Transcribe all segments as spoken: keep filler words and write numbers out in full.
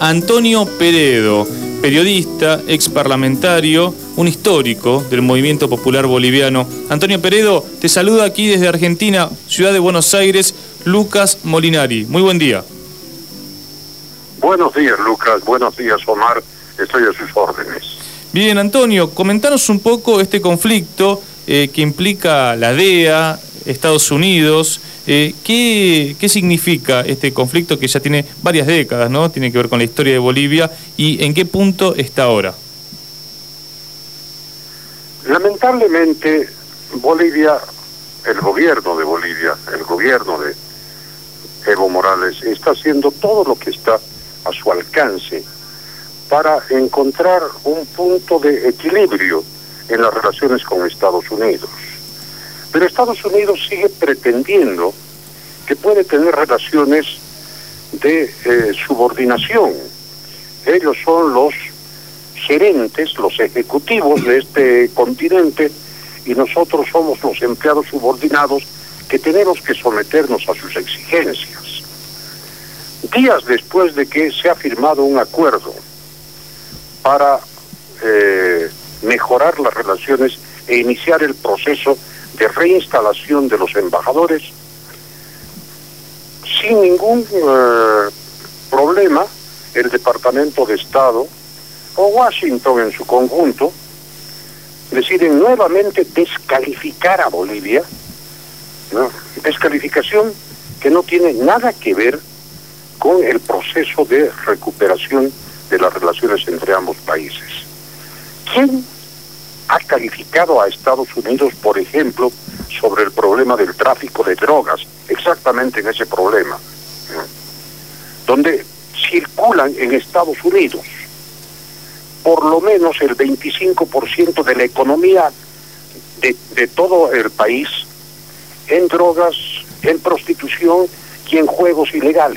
Antonio Peredo, periodista, ex parlamentario, un histórico del movimiento popular boliviano. Antonio Peredo, te saluda aquí desde Argentina, ciudad de Buenos Aires, Lucas Molinari. Muy buen día. Buenos días, Lucas. Buenos días, Omar. Estoy a sus órdenes. Bien, Antonio, comentanos un poco este conflicto eh, que implica la D E A, Estados Unidos. Eh, ¿qué, ¿Qué significa este conflicto que ya tiene varias décadas, ¿no? Tiene que ver con la historia de Bolivia y en qué punto está ahora. Lamentablemente, Bolivia, el gobierno de Bolivia, el gobierno de Evo Morales, está haciendo todo lo que está a su alcance para encontrar un punto de equilibrio en las relaciones con Estados Unidos. Pero Estados Unidos sigue pretendiendo que puede tener relaciones de eh, subordinación. Ellos son los gerentes, los ejecutivos de este continente y nosotros somos los empleados subordinados que tenemos que someternos a sus exigencias. Días después de que se ha firmado un acuerdo para eh, mejorar las relaciones e iniciar el proceso de reinstalación de los embajadores, sin ningún eh, problema, el Departamento de Estado o Washington en su conjunto deciden nuevamente descalificar a Bolivia, ¿no? Descalificación que no tiene nada que ver con el proceso de recuperación de las relaciones entre ambos países. ¿Quién ha calificado a Estados Unidos, por ejemplo, sobre el problema del tráfico de drogas, exactamente en ese problema, ¿no? Donde circulan en Estados Unidos por lo menos el veinticinco por ciento de la economía de, de todo el país en drogas, en prostitución y en juegos ilegales?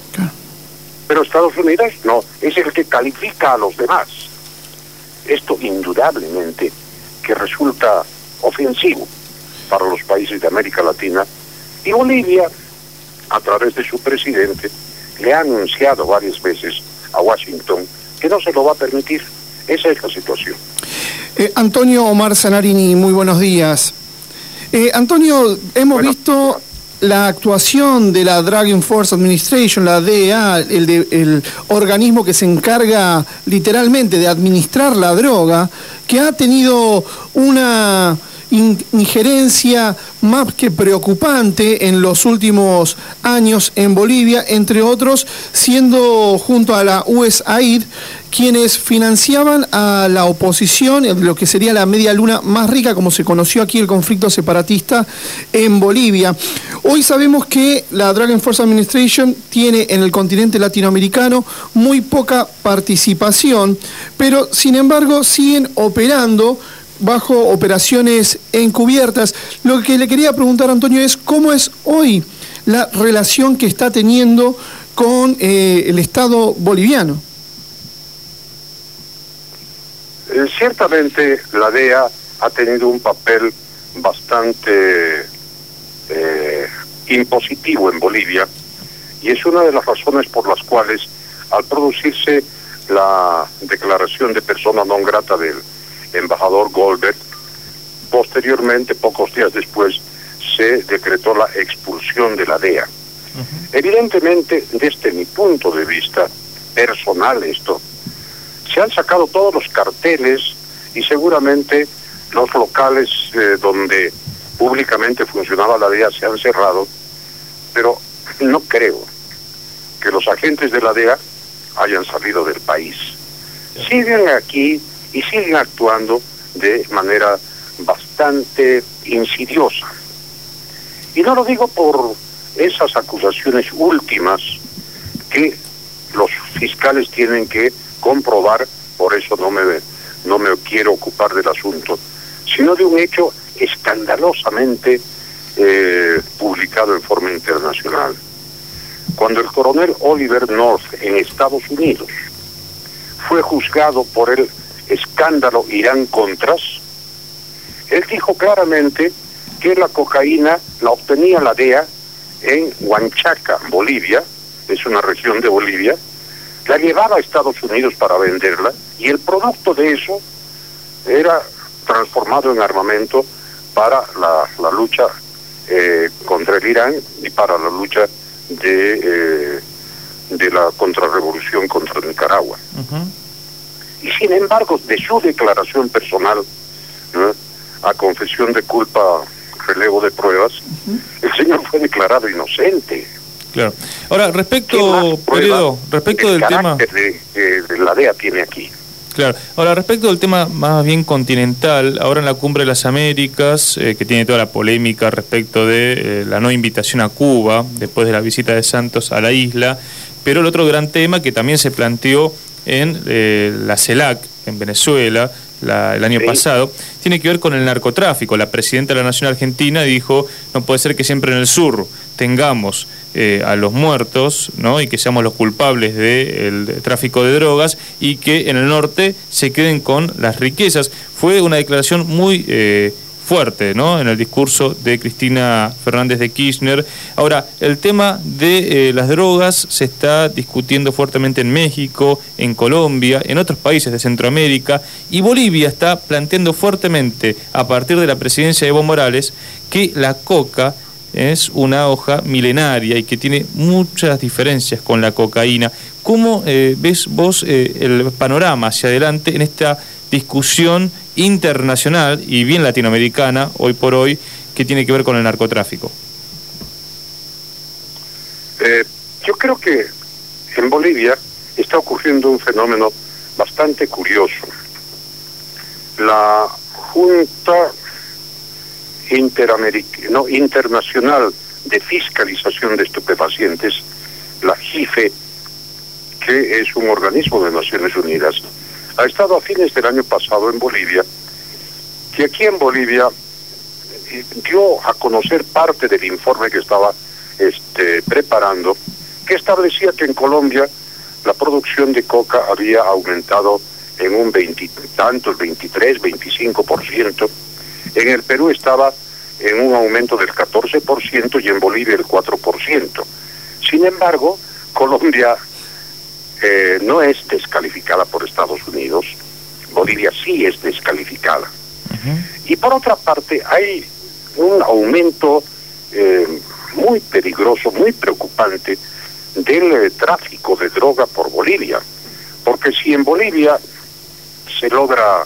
Pero Estados Unidos no, es el que califica a los demás. Esto indudablemente que resulta ofensivo para los países de América Latina, y Bolivia, a través de su presidente, le ha anunciado varias veces a Washington que no se lo va a permitir. Esa es la situación. Eh, Antonio Omar Zanarini, muy buenos días. Eh, Antonio, hemos bueno, visto la actuación de la Drug Enforcement Administration, la D E A, el, de, el organismo que se encarga literalmente de administrar la droga, que ha tenido una injerencia más que preocupante en los últimos años en Bolivia, entre otros, siendo junto a la U S A I D quienes financiaban a la oposición, lo que sería la media luna más rica, como se conoció aquí el conflicto separatista en Bolivia. Hoy sabemos que la Drug Enforcement Administration tiene en el continente latinoamericano muy poca participación, pero sin embargo siguen operando bajo operaciones encubiertas. Lo que le quería preguntar, Antonio, es cómo es hoy la relación que está teniendo con eh, el Estado boliviano. Eh, ciertamente la D E A ha tenido un papel bastante eh, impositivo en Bolivia, y es una de las razones por las cuales, al producirse la declaración de persona non grata del embajador Goldberg, posteriormente, pocos días después, se decretó la expulsión de la D E A. Uh-huh. Evidentemente, desde mi punto de vista personal, esto, se han sacado todos los carteles y seguramente los locales eh, donde públicamente funcionaba la D E A se han cerrado, pero no creo que los agentes de la D E A hayan salido del país. Siguen aquí y siguen actuando de manera bastante insidiosa. Y no lo digo por esas acusaciones últimas que los fiscales tienen que comprobar, por eso no me, no me quiero ocupar del asunto, sino de un hecho escandalosamente eh, publicado en forma internacional. Cuando el coronel Oliver North en Estados Unidos fue juzgado por el escándalo Irán-Contras, él dijo claramente que la cocaína la obtenía la D E A en Huanchaca, Bolivia, es una región de Bolivia, la llevaba a Estados Unidos para venderla, y el producto de eso era transformado en armamento para la, la lucha eh, contra el Irán y para la lucha de, eh, de la contrarrevolución contra Nicaragua. Uh-huh. Y sin embargo, de su declaración personal, ¿no?, a confesión de culpa, relevo de pruebas, uh-huh, el señor fue declarado inocente. Claro. Ahora, respecto, Peredo, respecto del tema de, de, de la D E A tiene aquí. Claro. Ahora, respecto del tema más bien continental, ahora en la Cumbre de las Américas, eh, que tiene toda la polémica respecto de eh, la no invitación a Cuba, después de la visita de Santos a la isla, pero el otro gran tema que también se planteó en eh, la CELAC, en Venezuela, la, el año sí. pasado, tiene que ver con el narcotráfico. La presidenta de la Nación Argentina dijo, no puede ser que siempre en el sur tengamos eh, a los muertos, ¿no?, y que seamos los culpables del de tráfico de drogas, y que en el norte se queden con las riquezas. Fue una declaración muy eh, fuerte, ¿no?, en el discurso de Cristina Fernández de Kirchner. Ahora, el tema de eh, las drogas se está discutiendo fuertemente en México, en Colombia, en otros países de Centroamérica, y Bolivia está planteando fuertemente, a partir de la presidencia de Evo Morales, que la coca es una hoja milenaria y que tiene muchas diferencias con la cocaína. ¿Cómo eh, ves vos eh, el panorama hacia adelante en esta discusión internacional y bien latinoamericana, hoy por hoy, que tiene que ver con el narcotráfico? Eh, yo creo que en Bolivia está ocurriendo un fenómeno bastante curioso. La Junta Interameric- no, Internacional de Fiscalización de Estupefacientes, la J I F E, que es un organismo de Naciones Unidas, ha estado a fines del año pasado en Bolivia, que aquí en Bolivia dio a conocer parte del informe que estaba este, preparando, que establecía que en Colombia la producción de coca había aumentado en un veintitantos, veintitrés, veinticinco por ciento. En el Perú estaba en un aumento del catorce por ciento y en Bolivia el cuatro por ciento. Sin embargo, Colombia eh, no es descalificada por Estados Unidos, Bolivia sí es descalificada. Uh-huh. Y por otra parte, hay un aumento eh, muy peligroso, muy preocupante del eh, tráfico de droga por Bolivia. Porque si en Bolivia se logra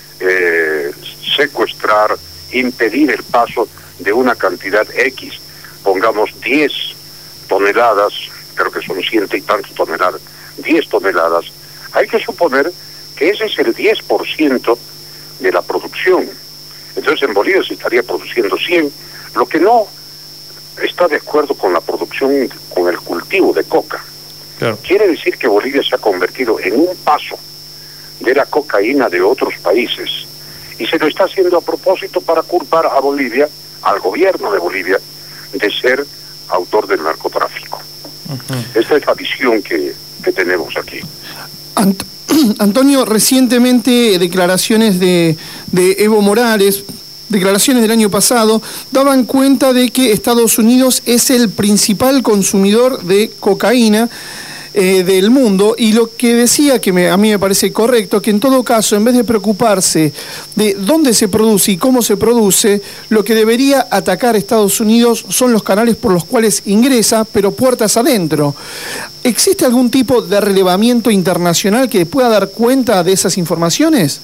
eh, secuestrar, impedir el paso de una cantidad X, pongamos diez toneladas, creo que son ciento y tantas toneladas, diez toneladas, hay que suponer que ese es el diez por ciento de la producción. Entonces en Bolivia se estaría produciendo cien, lo que no está de acuerdo con la producción, con el cultivo de coca. Claro. Quiere decir que Bolivia se ha convertido en un paso de la cocaína de otros países, y se lo está haciendo a propósito para culpar a Bolivia, al gobierno de Bolivia, de ser autor del narcotráfico. Uh-huh. Esta es la visión que, que tenemos aquí. Ant- Antonio, recientemente declaraciones de, de Evo Morales, declaraciones del año pasado, daban cuenta de que Estados Unidos es el principal consumidor de cocaína eh, del mundo, y lo que decía, que me, a mí me parece correcto, que en todo caso, en vez de preocuparse de dónde se produce y cómo se produce, lo que debería atacar Estados Unidos son los canales por los cuales ingresa, pero puertas adentro. ¿Existe algún tipo de relevamiento internacional que pueda dar cuenta de esas informaciones?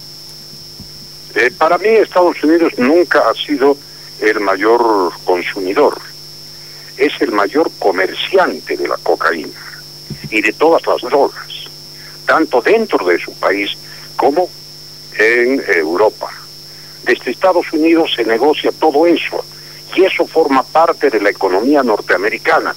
Eh, para mí Estados Unidos nunca ha sido el mayor consumidor, es el mayor comerciante de la cocaína y de todas las drogas, tanto dentro de su país como en Europa. Desde Estados Unidos se negocia todo eso, y eso forma parte de la economía norteamericana.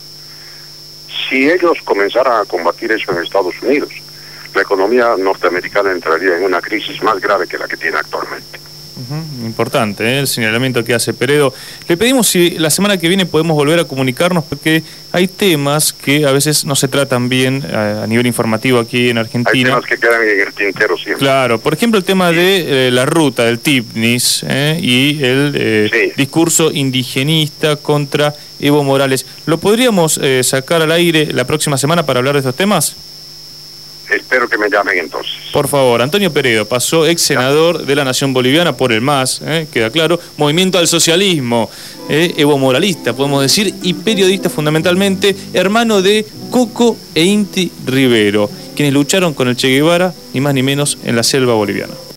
Si ellos comenzaran a combatir eso en Estados Unidos, la economía norteamericana entraría en una crisis más grave que la que tiene actualmente. Uh-huh. Importante, ¿eh?, el señalamiento que hace Peredo. Le pedimos si la semana que viene podemos volver a comunicarnos, porque hay temas que a veces no se tratan bien a, a nivel informativo aquí en Argentina. Hay temas que quedan en el tintero siempre. Claro, por ejemplo el tema sí. de eh, la ruta del TIPNIS eh, y el eh, sí. discurso indigenista contra Evo Morales. ¿Lo podríamos eh, sacar al aire la próxima semana para hablar de estos temas? espero que me llamen entonces. Por favor, Antonio Peredo pasó ex senador de la Nación Boliviana por el M A S, eh, queda claro, Movimiento al Socialismo, eh, evo moralista, podemos decir, y periodista fundamentalmente, hermano de Coco e Inti Rivero, quienes lucharon con el Che Guevara, ni más ni menos, en la selva boliviana.